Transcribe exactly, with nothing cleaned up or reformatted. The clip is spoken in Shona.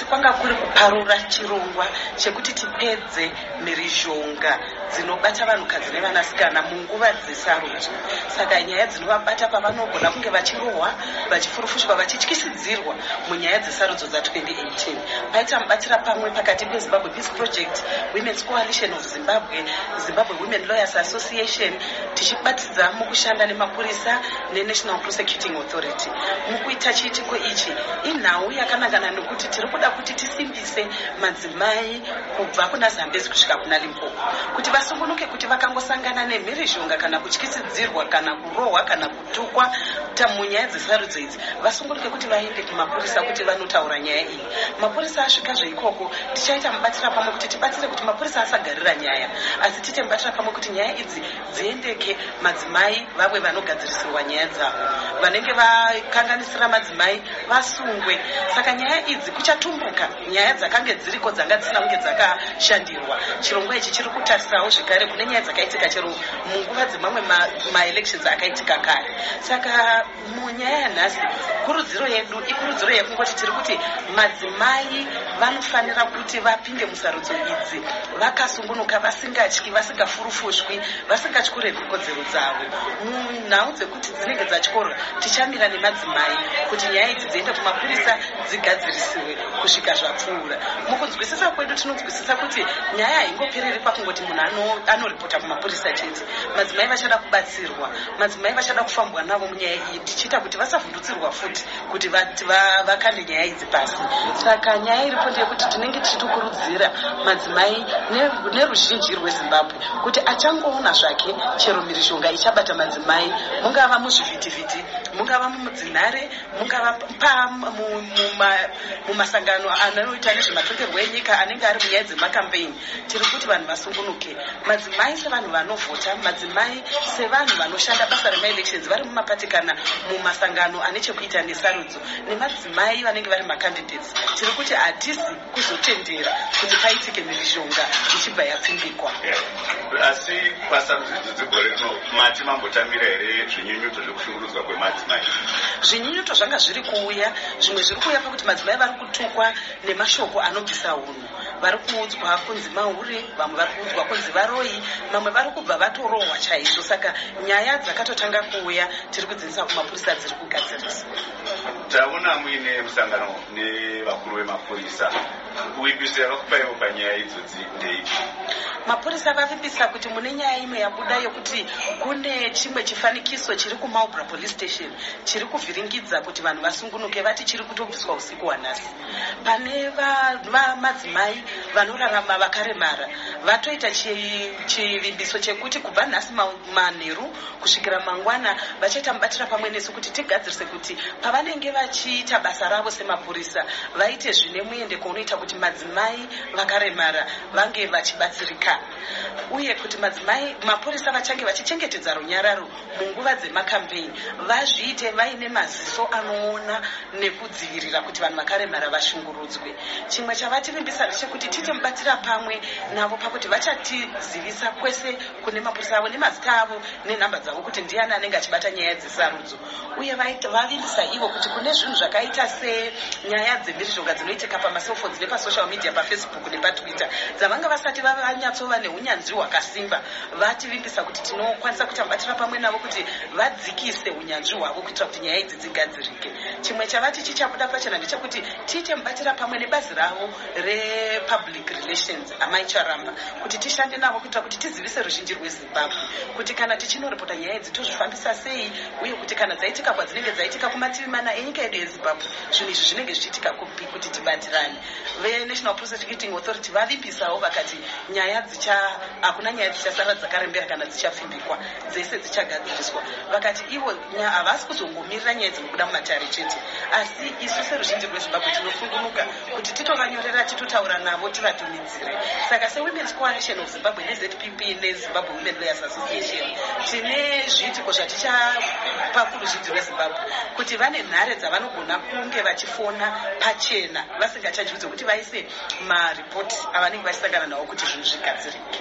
kwanga kuri kuparura chirongwa chekuti tipedze mhirizhonga dzinobata vanhukadzi nevanasikana munguva dzesarudzo. Saka nyaya dzinovabata pavanogona kunge vachirohwa, vachifurufushwa, vachityisidzirwa munyaya dzesarudzo dza-twenty eighteen. Paita mubatira pamwe pakati peZimbabwe Peace Project, Women's Coalition of Zimbabwe, Zimbabwe Women Lawyers Association, tichibatidza mukushanda nemapurisa neNational Prosecuting Authority. Mukuita chiitiko ichi inhau yakanangana nekuti tiri kuda kuti tisimbise madzimai kubva kuna Zambezi kusvika kuna Limpopo, kuti vasungunuke kuti vakangosangana nemhirizhonga kana kutyisidzirwa kana kurohwa kana kutukwa munyaya dzesarudzo idzi, vasungunuke kuti vaende kumapurisa kuti vanotaura nyaya iyi. Mapurisa asvikazve ikoko, tichaita mubatira pamwe kuti tibatsire kuti mapurisa asagarira nyaya, asi tiite mubatira pamwe kuti nyaya idzi dziendeke madzimai vave vanogadzirisirwa nyaya dzavo, vanenge vakanganisira madzimai vasungwe. Saka nyaya idzi kuchatumbuka nyaya dzakange dziriko dzanga dzisina kunge dzakashandirwa. Chirongwa ichi chiri kutarirawo zvekare kune nyaya dzakaitika chero munguva dzemamwe maelections akaitika kare. Saka munyaya yanhasi kurudziro yedu ikurudziro yekungoti tiri kuti madzimai vanofanira kuti vapinde musarudzo idzi vakasungunuka, vasingatyi, vasingafurufushwi, vasingatyorerwi kodzero dzavo. Munhau dzekuti dzinenge dzatyora tichamira nemadzimai kuti nyaya idzi dziende kumapurisa dzigadzirisiwe kusvika zvapfuura. Mukunzwisisa kwedu tinonzwisisa kuti nyaya haingopereri pakungoti munhu anoripota kumapurisa chete. Madzimai vachada kubatsirwa, madzimai vachada kufambwa navo munyaya iyi, tichiita kuti vasavhundutsirwa futi kuti vakande nyaya idzi pasi. Saka nyaya iripo ndeyekuti tinenge tichitokurudzira madzimai neruzhinji rweZimbabwe kuti achangoona zvake chero mhirizhonga ichabata madzimai, mungava muzvivhitivhiti, mungava mumudzinhare, mungava mumasangano anoita nezvematongerwo enyika anenge ari munyaya dzemakampeini, tiri kuti vanhu vasungunuke. Madzimai sevanhu vanovhota, madzimai sevanhu vanoshanda basa remaelections vari mumapati kana mumasangano ane chekuita nesarudzo, nemadzimai vanenge vari macandidates, tiri kuti hatisi kuzotendera kuti paitike mhirizhonga ichibva yapfimbikwa. Asi pasarudzo dzegore rino mati mambotamira here zvinyunyuto zvekushungurudzwa kwemadzimai? Zvinyunyuto zvanga zviri kuuya, zvimwe zviri kuuya pakuti madzimai vari kutukwa nemashoko anobvisa hunhu, vari kuudzwa kunzi mahure, vamwe vari kuudzwa kunzi varoyi, mamwe vari kubva vatorohwa chaizvo. Saka nyaya dzakatotanga kuuya, tiri kudzivisa kumapurisa dziri kugadzirisa. Taona muine musangano nevakuru vemapurisa, kuvimbisa yakakupaiwo panyaya idzodzi ndeipi? Mapurisa vavimbisa kuti mune nyaya imwe yabuda yokuti kune chimwe chifanikiso chiri kuMarlborough Police Station chiri kuvhiringidza kuti vanhu vasungunuke, vati chiri kutobviswa usiku hwanhasi. Pane madzimai vanorarama vakaremara vatoita chivimbiso chekuti kubva nhasi manheru kusvikira mangwana vachaita mubatira pamwe nesu kuti tigadzirise kuti pavanenge vachiita basa ravo semapurisa vaite zvine muendeko unoita kuti madzimai vakaremara vange vachibatsirika, uye kuti madzimai mapurisa vachange vachichengetedza runyararo munguva dzemakampeini vazviite vaine maziso anoona nekudzivirira kuti vanhu vakaremara vashungurudzwe. Chimwe chavativimbisa ndechekuti tite mubatira pamwe navo pakuti vachatizivisa kwese kune mapurisa avo nemazita avo nenhamba dzavo kuti ndiani anenge achibata nyaya dzesarudzo, uye vavimbisa ivo kuti kune zvinhu zvakaita senyaya dzemhirizhonga dzinoitika pamaselfoni nepasocial media, pafacebook nepatwitter, dzavanga vasati vanyatsova neunyanzvi hwakasimba, vativimbisa kuti tinokwanisa kuita mubatira pamwe navo kuti vadzikise unyanzvi hwavo kuitira kuti nyaya idzi dzigadzirike. Chimwe chavati chichabuda pachena ndechekuti tiite mubatira pamwe nebazi ravo republic relations Amai Charamba, kuti tishande navo kuitira kuti tizivise ruzhinji rweZimbabwe kuti kana tichinoripota nyaya idzi tozvifambisa sei, uye kuti kana dzaitika kwadzinenge dzaitika kumativi mana enyika yedu yeZimbabwe, zvinhu izvi zvinenge zvichiitika kupi kuti tibatirane. VeNational Prosecuting Authority vavimbisawo vakati nyaya dzicha hakuna nyaya dzichasara dzakarembera kana dzichapfimbikwa, dzese dzichagadziriswa. Vakati ivo havasi kuzongomirira nyaya dzinobuda mumatare chete, asi isu seruzhinji rweZimbabwe tinosungunuka kuti titovanyorera titotaura navo tivatumidzire. Saka seWomen's Coalition of Zimbabwe neZ P P neZimbabwe Women Lawyers Association tine zviitiko zvatichapa kuruzhinji rweZimbabwe kuti vane nhare dzavanogona kunge vachifona pachena vasingachajudzi kuti vaise maripoti avanenge vachisangana nawo kuti zvinhu zvigadzirike.